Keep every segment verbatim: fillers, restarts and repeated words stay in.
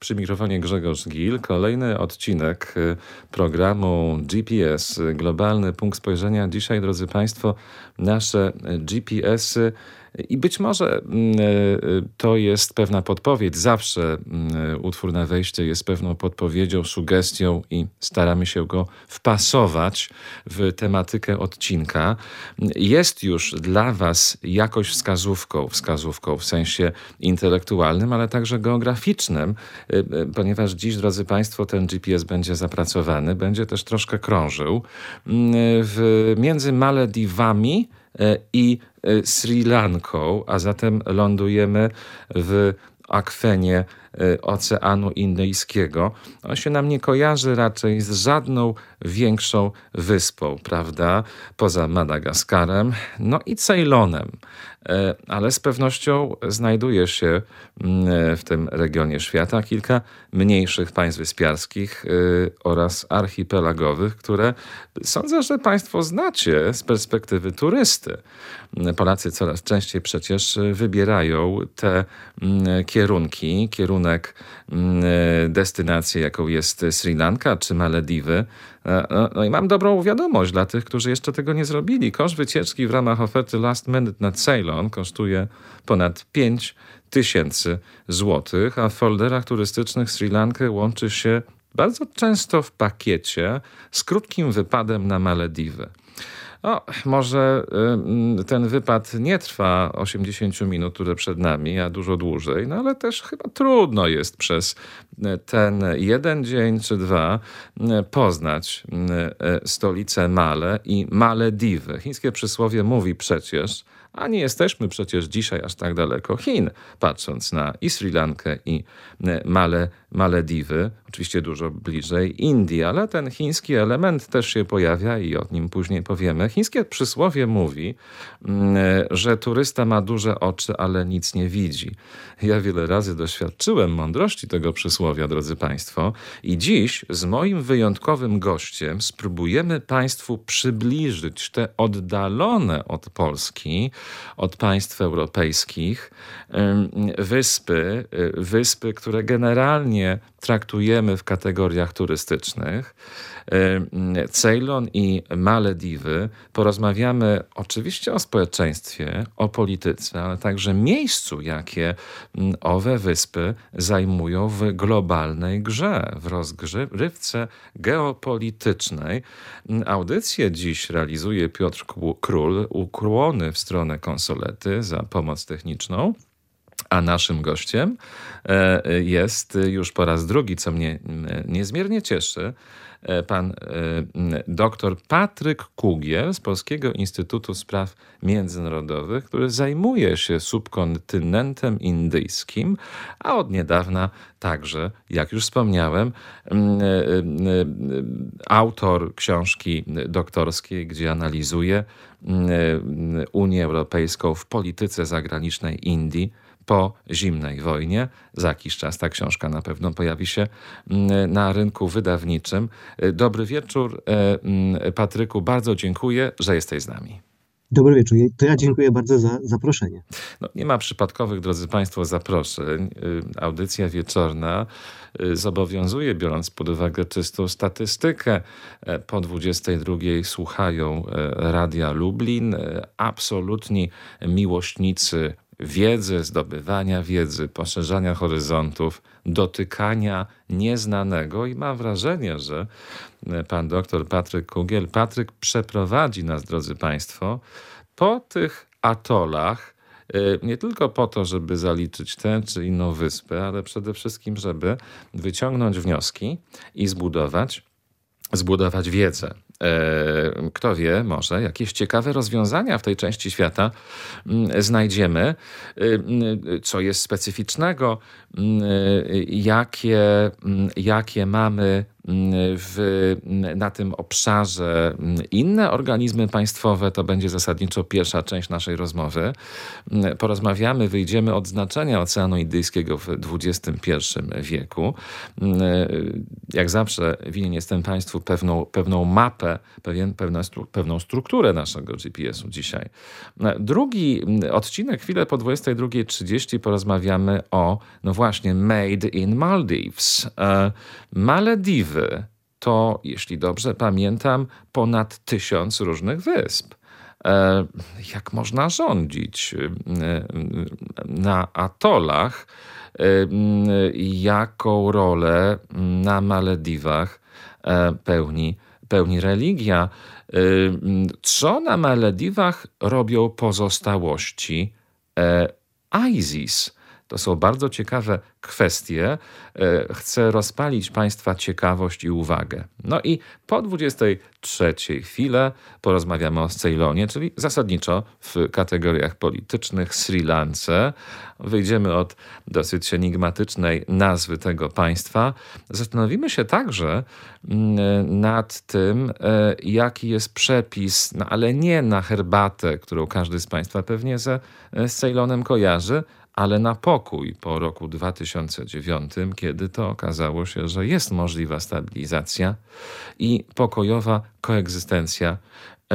przy mikrofonie Grzegorz Gil. Kolejny odcinek programu G P S, Globalny Punkt Spojrzenia. Dzisiaj, drodzy Państwo, nasze G P S-y i być może to jest pewna podpowiedź. Zawsze utwór na wejście jest pewną podpowiedzią, sugestią i staramy się go wpasować w tematykę odcinka. Jest już dla Was jakoś wskazówką, wskazówką w sensie intelektualnym, ale także geograficznym, ponieważ dziś, drodzy Państwo, ten G P S będzie zapracowany, będzie też troszkę krążył w, między Malediwami i Sri Lanką, a zatem lądujemy w akwenie Oceanu Indyjskiego. On się nam nie kojarzy raczej z żadną większą wyspą, prawda? Poza Madagaskarem, no i Ceylonem. Ale z pewnością znajduje się w tym regionie świata kilka mniejszych państw wyspiarskich oraz archipelagowych, które sądzę, że Państwo znacie z perspektywy turysty. Polacy coraz częściej przecież wybierają te kierunki, kierunek destynacji, jaką jest Sri Lanka czy Malediwy. No i mam dobrą wiadomość dla tych, którzy jeszcze tego nie zrobili. Koszt wycieczki w ramach oferty Last Minute na Ceylon kosztuje ponad pięć tysięcy złotych, a w folderach turystycznych Sri Lankę łączy się bardzo często w pakiecie z krótkim wypadem na Malediwy. No, może y, ten wypad nie trwa osiemdziesiąt minut, które przed nami, a dużo dłużej, no ale też chyba trudno jest przez ten jeden dzień czy dwa poznać y, stolicę Male i Malediwy. Chińskie przysłowie mówi przecież, a nie jesteśmy przecież dzisiaj aż tak daleko Chin, patrząc na i Sri Lankę i Male, Malediwy, oczywiście dużo bliżej Indii, ale ten chiński element też się pojawia i o nim później powiemy. Chińskie przysłowie mówi, że turysta ma duże oczy, ale nic nie widzi. Ja wiele razy doświadczyłem mądrości tego przysłowia, drodzy Państwo, i dziś z moim wyjątkowym gościem spróbujemy Państwu przybliżyć te oddalone od Polski, od państw europejskich wyspy, wyspy, które generalnie traktujemy w kategoriach turystycznych. Ceylon i Malediwy. Porozmawiamy oczywiście o społeczeństwie, o polityce, ale także miejscu, jakie owe wyspy zajmują w globalnej grze, w rozgrywce geopolitycznej. Audycję dziś realizuje Piotr Król, ukłony w stronę konsolety za pomoc techniczną. A naszym gościem jest już po raz drugi, co mnie niezmiernie cieszy, pan doktor Patryk Kugiel z Polskiego Instytutu Spraw Międzynarodowych, który zajmuje się subkontynentem indyjskim, a od niedawna także, jak już wspomniałem, autor książki doktorskiej, gdzie analizuje Unię Europejską w polityce zagranicznej Indii po zimnej wojnie. Za jakiś czas ta książka na pewno pojawi się na rynku wydawniczym. Dobry wieczór, Patryku. Bardzo dziękuję, że jesteś z nami. Dobry wieczór. To ja dziękuję bardzo za zaproszenie. No, nie ma przypadkowych, drodzy Państwo, zaproszeń. Audycja wieczorna zobowiązuje, biorąc pod uwagę czystą statystykę. Po dwudziestej drugiej słuchają Radia Lublin. Absolutni miłośnicy wiedzy, zdobywania wiedzy, poszerzania horyzontów, dotykania nieznanego i mam wrażenie, że pan doktor Patryk Kugiel, Patryk przeprowadzi nas, drodzy Państwo, po tych atolach, nie tylko po to, żeby zaliczyć tę czy inną wyspę, ale przede wszystkim, żeby wyciągnąć wnioski i zbudować, zbudować wiedzę. Kto wie, może jakieś ciekawe rozwiązania w tej części świata znajdziemy, co jest specyficznego, jakie, jakie mamy w, na tym obszarze inne organizmy państwowe. To będzie zasadniczo pierwsza część naszej rozmowy. Porozmawiamy, wyjdziemy od znaczenia Oceanu Indyjskiego w dwudziestym pierwszym wieku. Jak zawsze winien jestem Państwu pewną, pewną mapę mapę, pewien, pewne, pewną strukturę naszego G P S u dzisiaj. Drugi odcinek, chwilę po dwudziestej drugiej trzydzieści porozmawiamy o, no właśnie, Made in Maldives. Malediwy to, jeśli dobrze pamiętam, ponad tysiąc różnych wysp. Jak można rządzić na atolach? Jaką rolę na Malediwach pełni, pełni religia? Co na Malediwach robią pozostałości ISIS? To są bardzo ciekawe kwestie. Chcę rozpalić Państwa ciekawość i uwagę. No i po dwudziestej trzeciej chwilę porozmawiamy o Ceylonie, czyli zasadniczo w kategoriach politycznych Sri Lance. Wyjdziemy od dosyć enigmatycznej nazwy tego państwa. Zastanowimy się także nad tym, jaki jest przepis, no ale nie na herbatę, którą każdy z Państwa pewnie ze, z Ceylonem kojarzy, ale na pokój po roku dwa tysiące dziewiątym, kiedy to okazało się, że jest możliwa stabilizacja i pokojowa koegzystencja e,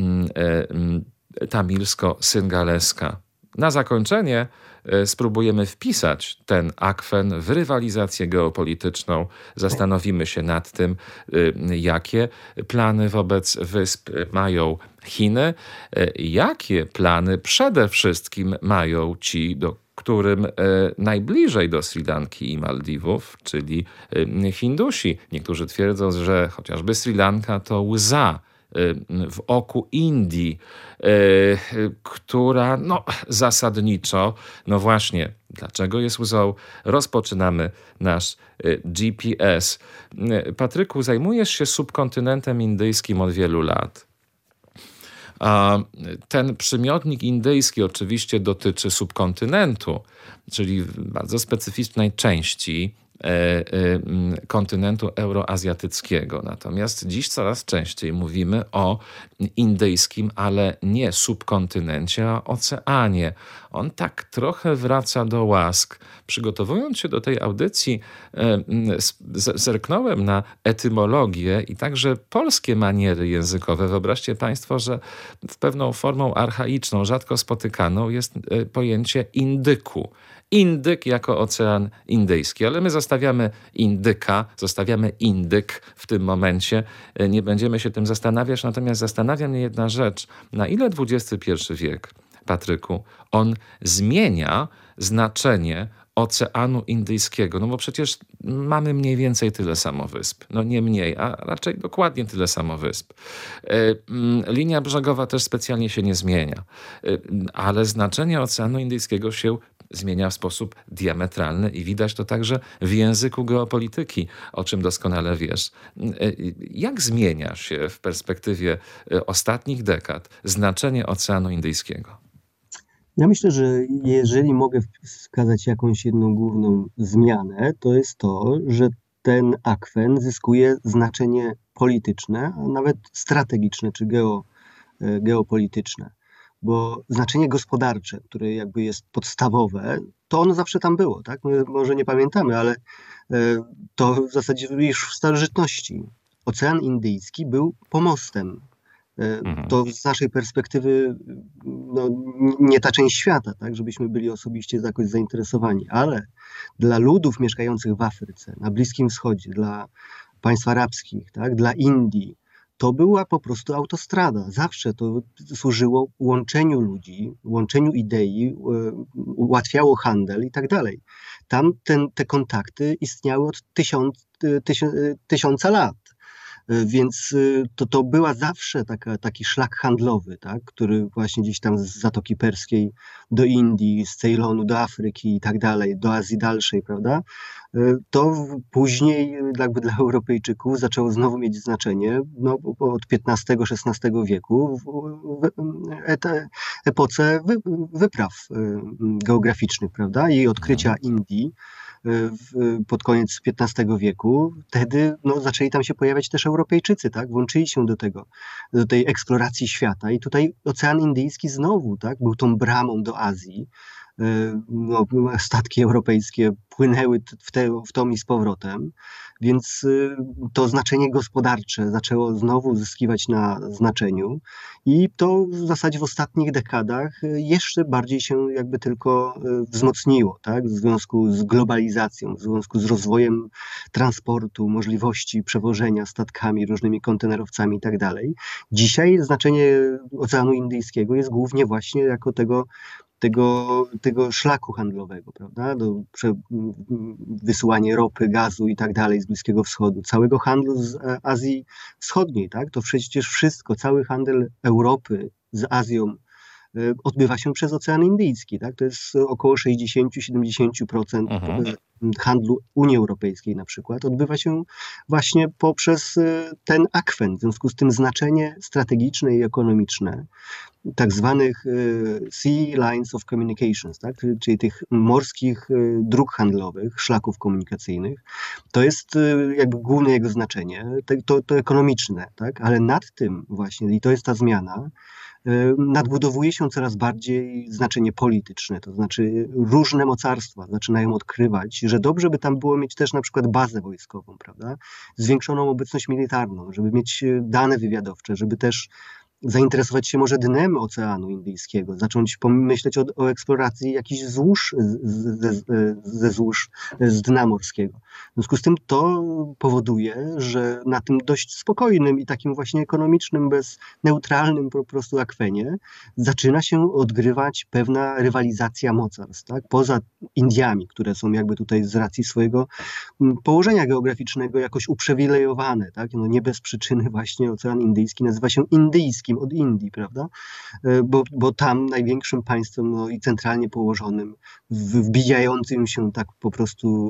e, tamilsko-syngaleska. Na zakończenie e, spróbujemy wpisać ten akwen w rywalizację geopolityczną. Zastanowimy się nad tym, e, jakie plany wobec wysp mają Chiny, e, jakie plany przede wszystkim mają ci, do którym e, najbliżej do Sri Lanki i Maldiwów, czyli e, Hindusi. Niektórzy twierdzą, że chociażby Sri Lanka to łza e, w oku Indii, e, która no, zasadniczo, no właśnie, dlaczego jest łzą? Rozpoczynamy nasz e, G P S. E, Patryku, zajmujesz się subkontynentem indyjskim od wielu lat. A ten przymiotnik indyjski oczywiście dotyczy subkontynentu, czyli bardzo specyficznej części kontynentu euroazjatyckiego. Natomiast dziś coraz częściej mówimy o indyjskim, ale nie subkontynencie, a oceanie. On tak trochę wraca do łask. Przygotowując się do tej audycji, zerknąłem na etymologię i także polskie maniery językowe. Wyobraźcie Państwo, że w pewną formą archaiczną, rzadko spotykaną jest pojęcie indyku. Indyk jako Ocean Indyjski, ale my zostawiamy indyka, zostawiamy indyk w tym momencie. Nie będziemy się tym zastanawiać, natomiast zastanawia mnie jedna rzecz. Na ile dwudziesty pierwszy wiek, Patryku, on zmienia znaczenie Oceanu Indyjskiego? No bo przecież mamy mniej więcej tyle samo wysp. No nie mniej, a raczej dokładnie tyle samo wysp. Linia brzegowa też specjalnie się nie zmienia. Ale znaczenie Oceanu Indyjskiego się zmienia w sposób diametralny i widać to także w języku geopolityki, o czym doskonale wiesz. Jak zmienia się w perspektywie ostatnich dekad znaczenie Oceanu Indyjskiego? Ja myślę, że jeżeli mogę wskazać jakąś jedną główną zmianę, to jest to, że ten akwen zyskuje znaczenie polityczne, a nawet strategiczne czy geo, geopolityczne. Bo znaczenie gospodarcze, które jakby jest podstawowe, to ono zawsze tam było, tak? My może nie pamiętamy, ale to w zasadzie już w starożytności. Ocean Indyjski był pomostem. Mhm. To z naszej perspektywy no, nie ta część świata, tak? Żebyśmy byli osobiście jakoś zainteresowani, ale dla ludów mieszkających w Afryce, na Bliskim Wschodzie, dla państw arabskich, tak? Dla Indii, to była po prostu autostrada. Zawsze to służyło łączeniu ludzi, łączeniu idei, ułatwiało handel i tak dalej. Tam ten, te kontakty istniały od tysiąc, tysiąc, tysiąca lat. Więc to, to była zawsze taka, taki szlak handlowy, tak, który właśnie gdzieś tam z Zatoki Perskiej do Indii, z Ceylonu do Afryki i tak dalej, do Azji dalszej, prawda? To później jakby dla Europejczyków zaczęło znowu mieć znaczenie no, od piętnastego szesnastego wieku w epoce wypraw geograficznych, prawda? I odkrycia Indii pod koniec piętnastego wieku, wtedy no, zaczęli tam się pojawiać też Europejczycy, tak? Włączyli się do tego, do tej eksploracji świata i tutaj Ocean Indyjski znowu, tak? Był tą bramą do Azji, no, statki europejskie płynęły w, te, w tom i z powrotem, więc to znaczenie gospodarcze zaczęło znowu zyskiwać na znaczeniu i to w zasadzie w ostatnich dekadach jeszcze bardziej się jakby tylko wzmocniło, tak? W związku z globalizacją, w związku z rozwojem transportu, możliwości przewożenia statkami, różnymi kontenerowcami i tak dalej. Dzisiaj znaczenie Oceanu Indyjskiego jest głównie właśnie jako tego Tego, tego szlaku handlowego, prawda? Do, prze, wysyłanie ropy, gazu i tak dalej z Bliskiego Wschodu, całego handlu z Azji Wschodniej, tak? To przecież wszystko, cały handel Europy z Azją odbywa się przez Ocean Indyjski, tak? To jest około sześćdziesiąt do siedemdziesięciu procent mhm. handlu Unii Europejskiej na przykład, odbywa się właśnie poprzez ten akwen. W związku z tym znaczenie strategiczne i ekonomiczne tak zwanych Sea Lines of Communications, tak? Czyli tych morskich dróg handlowych, szlaków komunikacyjnych, to jest jakby główne jego znaczenie, to, to ekonomiczne, tak? Ale nad tym właśnie, i to jest ta zmiana, nadbudowuje się coraz bardziej znaczenie polityczne, to znaczy różne mocarstwa zaczynają odkrywać, że dobrze by tam było mieć też na przykład bazę wojskową, prawda? Zwiększoną obecność militarną, żeby mieć dane wywiadowcze, żeby też zainteresować się może dnem Oceanu Indyjskiego, zacząć pomyśleć o, o eksploracji jakichś złóż ze, ze złóż z dna morskiego. W związku z tym to powoduje, że na tym dość spokojnym i takim właśnie ekonomicznym, bez neutralnym po prostu akwenie zaczyna się odgrywać pewna rywalizacja mocarstw, tak? Poza Indiami, które są jakby tutaj z racji swojego położenia geograficznego jakoś uprzywilejowane, tak? No nie bez przyczyny właśnie Ocean Indyjski nazywa się indyjskim od Indii, prawda? Bo, bo tam największym państwem no, i centralnie położonym, wbijającym się tak po prostu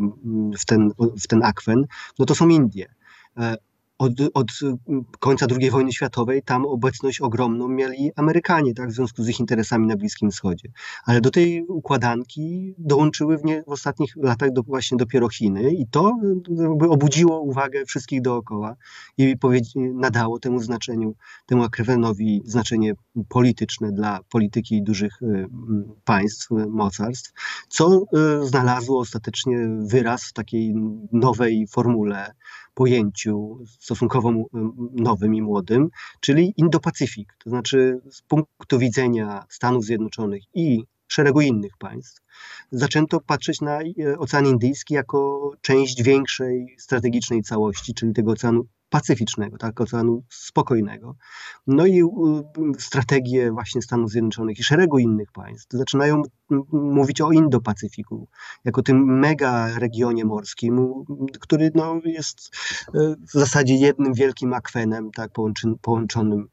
w ten, w ten akwen, no to są Indie. Od, od końca drugiej wojny światowej tam obecność ogromną mieli Amerykanie, tak, w związku z ich interesami na Bliskim Wschodzie. Ale do tej układanki dołączyły w, nie, w ostatnich latach do, właśnie dopiero Chiny i to jakby obudziło uwagę wszystkich dookoła i nadało temu znaczeniu, temu akwenowi znaczenie polityczne dla polityki dużych y, państw, mocarstw, co y, znalazło ostatecznie wyraz w takiej nowej formule, pojęciu stosunkowo nowym i młodym, czyli Indo-Pacyfik. To znaczy z punktu widzenia Stanów Zjednoczonych i szeregu innych państw zaczęto patrzeć na Ocean Indyjski jako część większej strategicznej całości, czyli tego Oceanu Pacyficznego, tak, Oceanu Spokojnego. No i strategie właśnie Stanów Zjednoczonych i szeregu innych państw zaczynają mówić o Indo-Pacyfiku, jako tym mega regionie morskim, który no, jest w zasadzie jednym wielkim akwenem, tak, połączy, połączonym,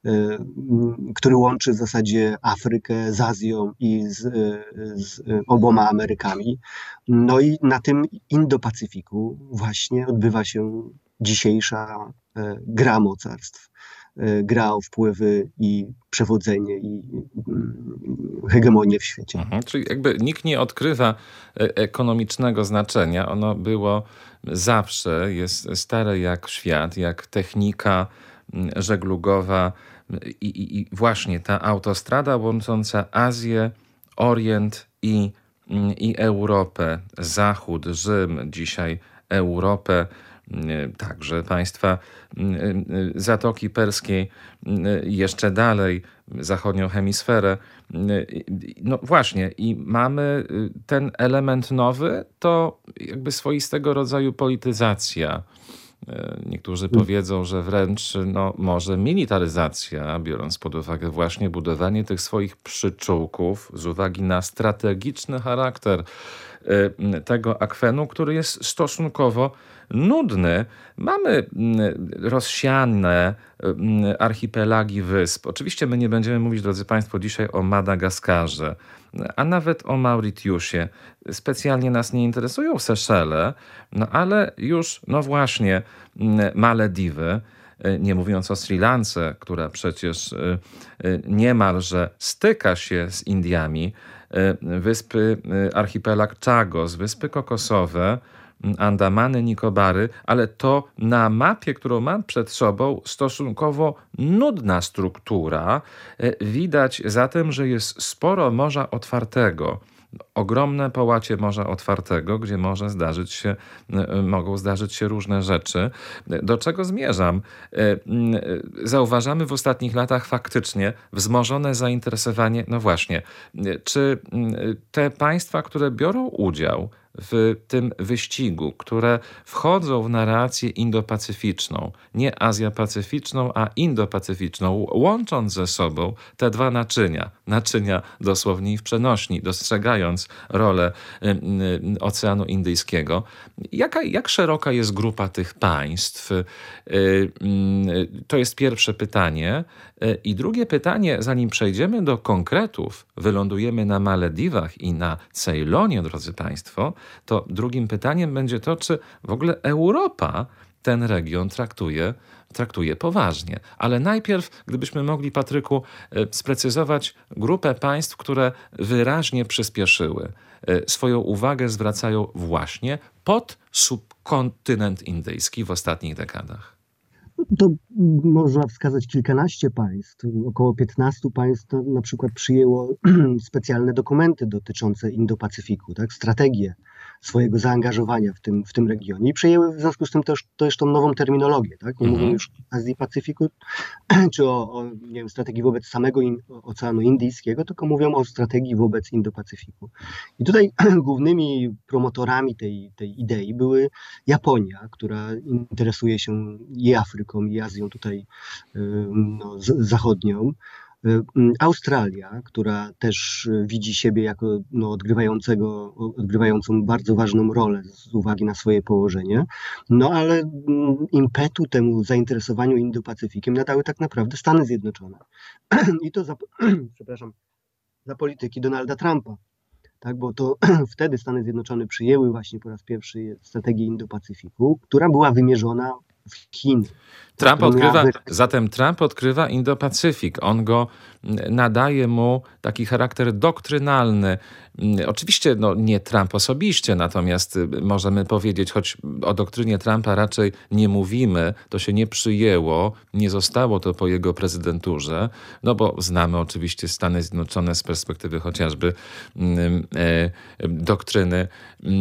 który łączy w zasadzie Afrykę z Azją i z, z oboma Amerykami. No i na tym Indo-Pacyfiku właśnie odbywa się dzisiejsza e, gra mocarstw, e, gra o wpływy i przewodzenie i e, hegemonię w świecie. Mhm, czyli jakby nikt nie odkrywa ekonomicznego znaczenia. Ono było zawsze, jest stare jak świat, jak technika żeglugowa i, i, i właśnie ta autostrada łącząca Azję, Orient i, i Europę, Zachód, Rzym, dzisiaj Europę, także państwa Zatoki Perskiej, jeszcze dalej, zachodnią hemisferę. No właśnie, i mamy ten element nowy, to jakby swoistego rodzaju polityzacja. Niektórzy powiedzą, że wręcz no, może militaryzacja, biorąc pod uwagę właśnie budowanie tych swoich przyczółków z uwagi na strategiczny charakter tego akwenu, który jest stosunkowo nudny. Mamy rozsiane archipelagi wysp. Oczywiście my nie będziemy mówić, drodzy Państwo, dzisiaj o Madagaskarze, a nawet o Mauritiusie. Specjalnie nas nie interesują Seszele, no ale już, no właśnie, Malediwy, nie mówiąc o Sri Lance, która przecież niemalże styka się z Indiami, wyspy archipelag Chagos, wyspy kokosowe, Andamany, Nikobary, ale to na mapie, którą mam przed sobą, stosunkowo nudna struktura. Widać zatem, że jest sporo morza otwartego. Ogromne połacie Morza Otwartego, gdzie może zdarzyć się, mogą zdarzyć się różne rzeczy. Do czego zmierzam? Zauważamy w ostatnich latach faktycznie wzmożone zainteresowanie, no właśnie, czy te państwa, które biorą udział w tym wyścigu, które wchodzą w narrację indo-pacyficzną, nie azjapacyficzną, a indo-pacyficzną, łącząc ze sobą te dwa naczynia, naczynia dosłownie i w przenośni, dostrzegając rolę Oceanu Indyjskiego. Jaka, jak szeroka jest grupa tych państw? To jest pierwsze pytanie. I drugie pytanie, zanim przejdziemy do konkretów, wylądujemy na Malediwach i na Ceylonie, drodzy Państwo, to drugim pytaniem będzie to, czy w ogóle Europa ten region traktuje, traktuje poważnie. Ale najpierw, gdybyśmy mogli, Patryku, sprecyzować grupę państw, które wyraźnie przyspieszyły. Swoją uwagę zwracają właśnie pod subkontynent indyjski w ostatnich dekadach. To można wskazać kilkanaście państw, około piętnastu państw to na przykład przyjęło specjalne dokumenty dotyczące Indo-Pacyfiku, tak, strategię swojego zaangażowania w tym, w tym regionie i przejęły w związku z tym też, też tą nową terminologię, tak? Nie mm-hmm. mówią już o Azji Pacyfiku czy o, o nie wiem, strategii wobec samego in, Oceanu Indyjskiego, tylko mówią o strategii wobec Indo-Pacyfiku. I tutaj głównymi promotorami tej, tej idei były Japonia, która interesuje się i Afryką, i Azją tutaj no, z, zachodnią, Australia, która też widzi siebie jako no, odgrywającego, odgrywającą bardzo ważną rolę z uwagi na swoje położenie, no ale impetu temu zainteresowaniu Indo-Pacyfikiem nadały tak naprawdę Stany Zjednoczone. I to za, przepraszam, za polityki Donalda Trumpa. Tak, bo to wtedy Stany Zjednoczone przyjęły właśnie po raz pierwszy strategię Indo-Pacyfiku, która była wymierzona w Chiny. Trump odkrywa, zatem Trump odkrywa Indo-Pacyfik. On go nadaje mu taki charakter doktrynalny. Oczywiście no, nie Trump osobiście, natomiast możemy powiedzieć, choć o doktrynie Trumpa raczej nie mówimy, to się nie przyjęło, nie zostało to po jego prezydenturze, no bo znamy oczywiście Stany Zjednoczone z perspektywy chociażby e, doktryny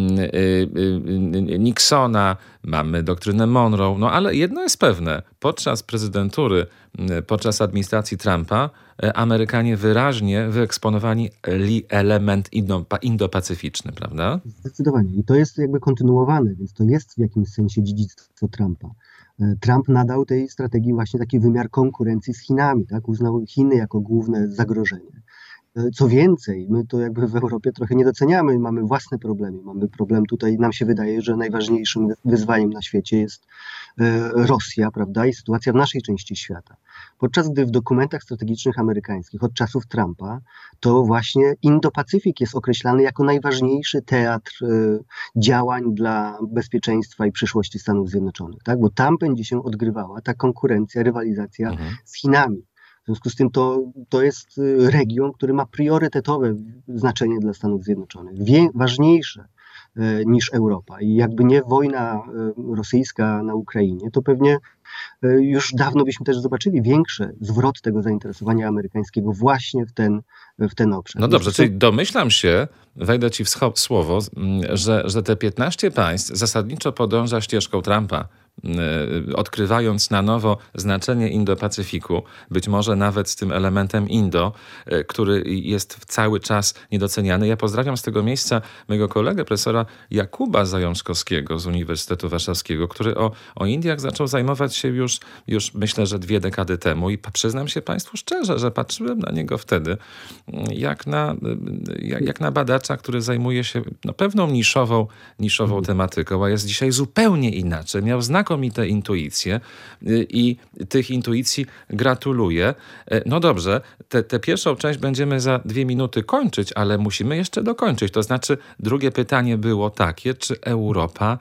e, Nixona, mamy doktrynę Monroe, no ale jedno jest pewne, podczas prezydentury, podczas administracji Trumpa Amerykanie wyraźnie wyeksponowali element indo-pacyficzny, prawda? Zdecydowanie. I to jest jakby kontynuowane, więc to jest w jakimś sensie dziedzictwo Trumpa. Trump nadał tej strategii właśnie taki wymiar konkurencji z Chinami, tak? Uznał Chiny jako główne zagrożenie. Co więcej, my to jakby w Europie trochę nie doceniamy, mamy własne problemy. Mamy problem tutaj, nam się wydaje, że najważniejszym wyzwaniem na świecie jest Rosja, prawda, i sytuacja w naszej części świata. Podczas gdy w dokumentach strategicznych amerykańskich od czasów Trumpa, to właśnie Indo-Pacyfik jest określany jako najważniejszy teatr działań dla bezpieczeństwa i przyszłości Stanów Zjednoczonych, tak? Bo tam będzie się odgrywała ta konkurencja, rywalizacja mhm. z Chinami. W związku z tym to, to jest region, który ma priorytetowe znaczenie dla Stanów Zjednoczonych, Wie, ważniejsze e, niż Europa. I jakby nie wojna e, rosyjska na Ukrainie, to pewnie e, już dawno byśmy też zobaczyli większy zwrot tego zainteresowania amerykańskiego właśnie w ten, w ten obszar. No dobrze, czyli domyślam się, wejdę ci w słowo, że, że te piętnaście państw zasadniczo podąża ścieżką Trumpa, odkrywając na nowo znaczenie Indo-Pacyfiku, być może nawet z tym elementem Indo, który jest cały czas niedoceniany. Ja pozdrawiam z tego miejsca mojego kolegę, profesora Jakuba Zajączkowskiego z Uniwersytetu Warszawskiego, który o, o Indiach zaczął zajmować się już, już myślę, że dwie dekady temu i przyznam się Państwu szczerze, że patrzyłem na niego wtedy jak na, jak, jak na badacza, który zajmuje się no, pewną niszową, niszową tematyką, a jest dzisiaj zupełnie inaczej. Miał znak znakomite intuicje i tych intuicji gratuluję. No dobrze, tę pierwszą część będziemy za dwie minuty kończyć, ale musimy jeszcze dokończyć. To znaczy drugie pytanie było takie, czy Europa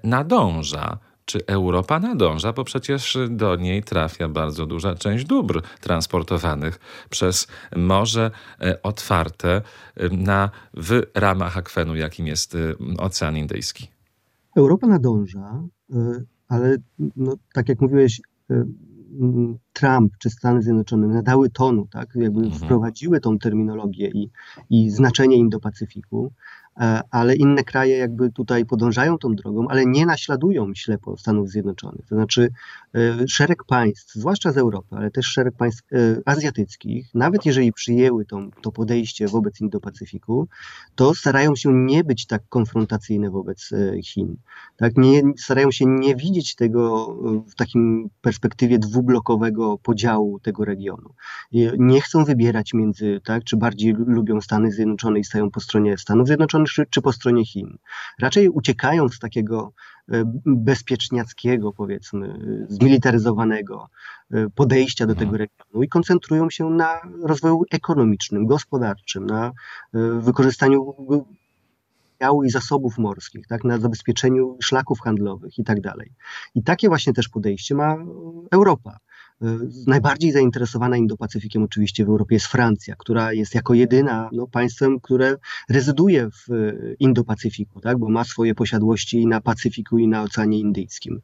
nadąża? Czy Europa nadąża, bo przecież do niej trafia bardzo duża część dóbr transportowanych przez morze otwarte na, w ramach akwenu, jakim jest Ocean Indyjski. Europa nadąża, y, ale no, tak jak mówiłeś, y, mm, Trump czy Stany Zjednoczone nadały tonu, tak? Jakby Mhm. wprowadziły tą terminologię i, i znaczenie Indo-Pacyfiku, e, ale inne kraje jakby tutaj podążają tą drogą, ale nie naśladują ślepo Stanów Zjednoczonych. To znaczy e, szereg państw, zwłaszcza z Europy, ale też szereg państw e, azjatyckich, nawet jeżeli przyjęły tą, to podejście wobec Indo-Pacyfiku, to starają się nie być tak konfrontacyjne wobec e, Chin. Tak, nie, starają się nie widzieć tego e, w takim perspektywie dwublokowego podziału tego regionu. I nie chcą wybierać między, tak, czy bardziej lubią Stany Zjednoczone i stają po stronie Stanów Zjednoczonych, czy, czy po stronie Chin. Raczej uciekają z takiego e, bezpieczniackiego, powiedzmy, e, zmilitaryzowanego e, podejścia do tego Mhm. regionu i koncentrują się na rozwoju ekonomicznym, gospodarczym, na e, wykorzystaniu potencjału i zasobów morskich, tak, na zabezpieczeniu szlaków handlowych i tak dalej. I takie właśnie też podejście ma Europa. Najbardziej zainteresowana Indo-Pacyfikiem oczywiście w Europie jest Francja, która jest jako jedyna no, państwem, które rezyduje w Indo-Pacyfiku, tak, bo ma swoje posiadłości i na Pacyfiku, i na Oceanie Indyjskim.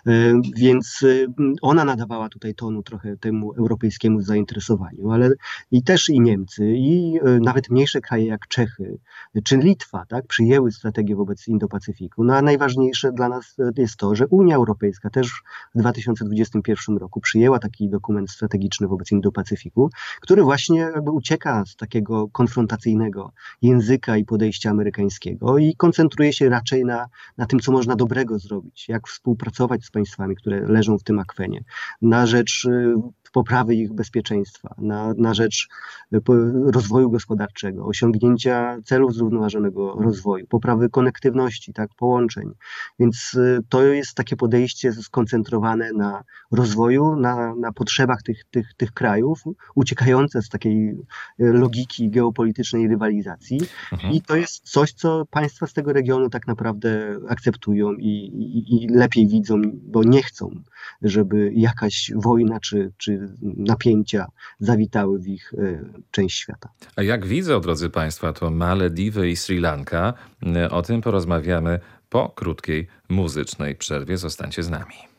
Więc ona nadawała tutaj tonu trochę temu europejskiemu zainteresowaniu, ale i też i Niemcy, i nawet mniejsze kraje jak Czechy, czy Litwa, tak, przyjęły strategię wobec Indo-Pacyfiku. No a najważniejsze dla nas jest to, że Unia Europejska też w dwa tysiące dwudziestym pierwszym roku przyjęła taki dokument strategiczny wobec Indo-Pacyfiku, który właśnie jakby ucieka z takiego konfrontacyjnego języka i podejścia amerykańskiego i koncentruje się raczej na, na tym, co można dobrego zrobić, jak współpracować z państwami, które leżą w tym akwenie, na rzecz poprawy ich bezpieczeństwa, na, na rzecz rozwoju gospodarczego, osiągnięcia celów zrównoważonego rozwoju, poprawy konektywności, tak, połączeń. Więc to jest takie podejście skoncentrowane na rozwoju, na, na potrzebach tych, tych, tych krajów, uciekające z takiej logiki geopolitycznej rywalizacji. Mhm. I to jest coś, co państwa z tego regionu tak naprawdę akceptują i, i, i lepiej widzą, bo nie chcą, żeby jakaś wojna czy, czy napięcia zawitały w ich e, część świata. A jak widzą, drodzy Państwo, to Malediwy i Sri Lanka, o tym porozmawiamy po krótkiej muzycznej przerwie. Zostańcie z nami.